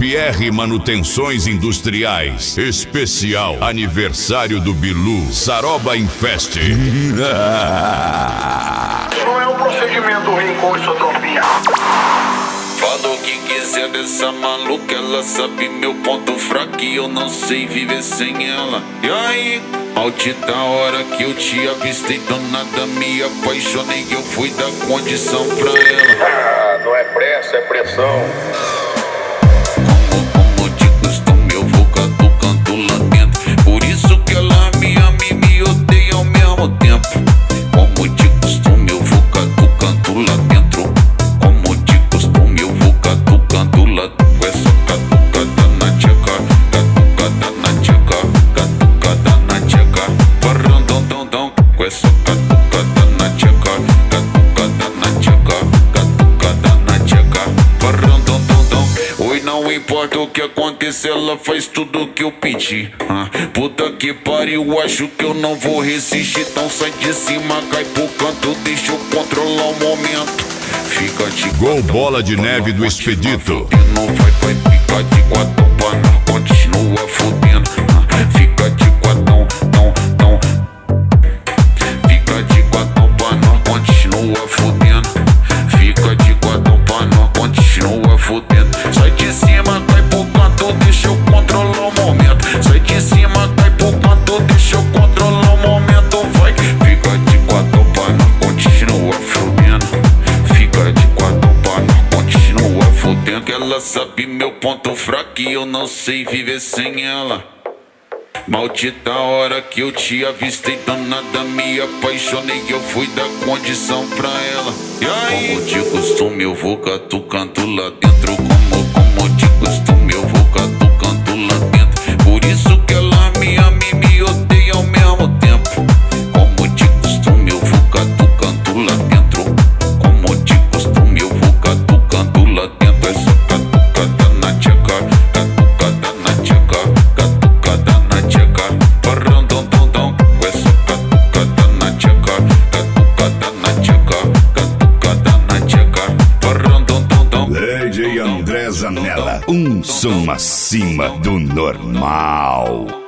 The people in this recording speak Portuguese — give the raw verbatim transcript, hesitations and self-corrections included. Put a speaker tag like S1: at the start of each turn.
S1: Top R Manutenções Industriais. Especial aniversário do Bilu. Saroba Infest.
S2: Não é um procedimento ruim com isotropia.
S3: Fala o que quiser dessa maluca, ela sabe meu ponto fraco e eu não sei viver sem ela. E aí, maldita hora que eu te avistei, do nada me apaixonei, eu fui dar condição pra ela.
S2: Ah, não é pressa, é pressão.
S3: Como, como de costume eu vou catucando lá dentro, por isso que ela me ama e me odeia ao mesmo tempo. Como de costume eu vou catucando lá dentro, como de costume eu vou catucando lá com essa catucada na tcheca, catucada na tcheca, catucada na tcheca, parandondondão, com essa catucada na tcheca, catucada na tcheca, catucada na tcheca, parandondondão. Oi, não importa o que acontecer, ela faz tudo que eu pedi. Ah, puta que pariu, acho que eu não vou resistir. Então sai de cima, cai pro canto, deixa eu controlar o momento. Fica de
S1: Gol Bola de Neve do Expedito.
S3: Não vai, vai, fica de quatro pra nós, continua fudendo. Ah, fica de quatro, não, não. Fica de quatro pra nós, continua fudendo. Fica de quatro pra nós, continua fudendo. Sai de cima, cai pro canto, deixa eu controlar o momento. Sai de cima, cai pro canto, deixa eu controlar o momento. Vai, fica de quatro pra nós, continua fudendo. Fica de quatro pra nós, continua fudendo. Que ela sabe meu ponto fraco e eu não sei viver sem ela. Maldita hora que eu te avistei, do nada me apaixonei, eu fui dar condição pra ela. E aí? Como de costume eu vou catucando lá dentro, como, como de costume eu vou catucando lá dentro, por isso que ela me ama e me odeia ao mesmo tempo. Como de costume eu vou catucando lá dentro, como de costume eu vou catucando lá dentro, essa catucada na tcheca, catucada na tcheca, catucada na tcheca, parandondondão, com essa catucada na tcheca, catucada na tcheca, catucada na tcheca, parandondondão.
S1: D J André Zanella, um som acima do normal.